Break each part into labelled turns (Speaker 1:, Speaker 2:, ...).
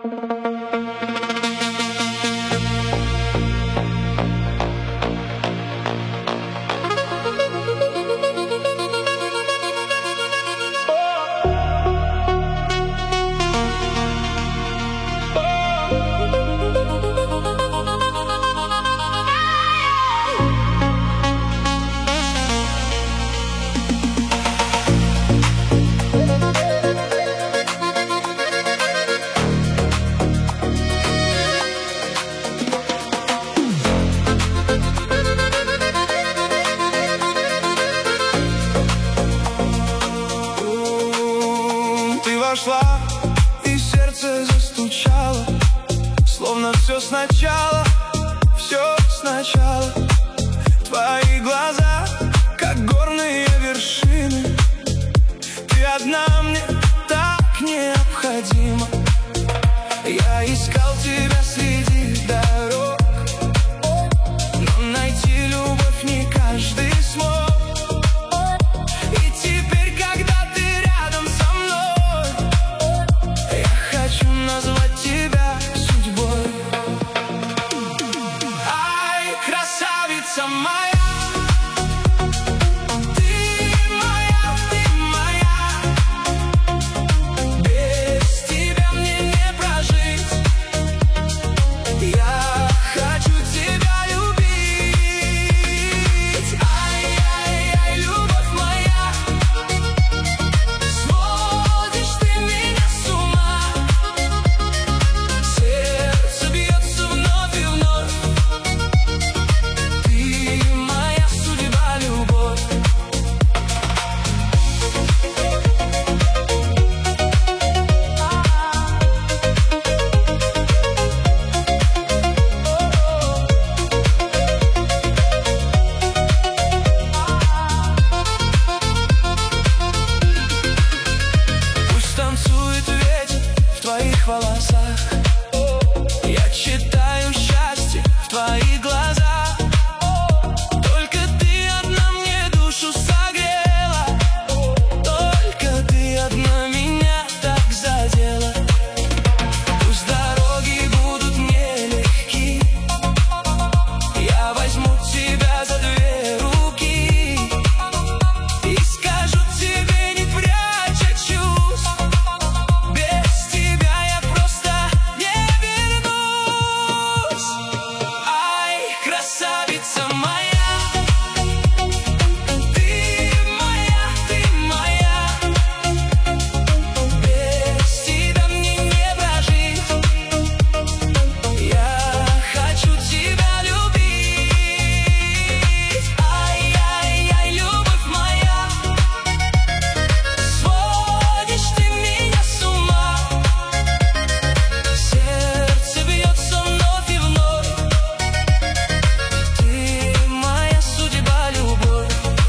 Speaker 1: Вошла, и сердце застучало, словно все сначала, все сначала. Твои глаза, как горные вершины. Ты одна мне так необходима. Я искал тебя среди дорог, но найти любовь не каждый смог. Я читаю счастье в твоих глазах. Только ты одна мне душу согрела. Только ты одна меня так задела. Пусть дороги будут нелегки, я возьму тебя за две руки и скажу тебе, не пряча чувств: без тебя я просто не вернусь. Ай, красавица моя, ты моя, ты моя. Без тебя мне не прожить. Я хочу тебя любить. Ай-яй-яй, любовь моя, сводишь ты меня с ума. Сердце бьется вновь и вновь. Ты моя судьба, любовь.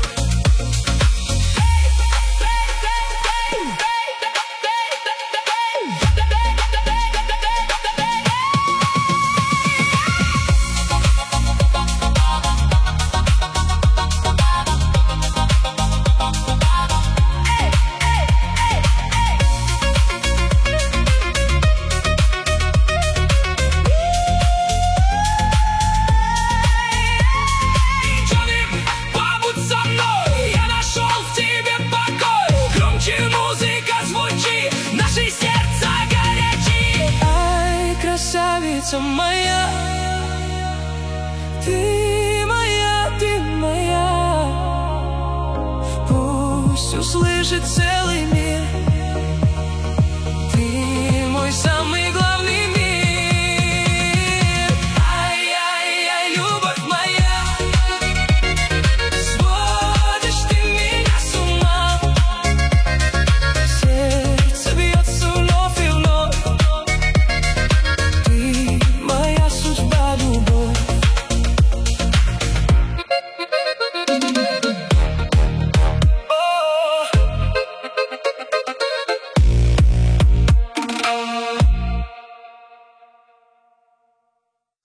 Speaker 1: Джонни, побудь со мной, я нашел в тебе покой. Громче музыка звучи, наши сердца горячи. Ай, красавица моя, ты моя, ты моя. Пусть услышит целый мир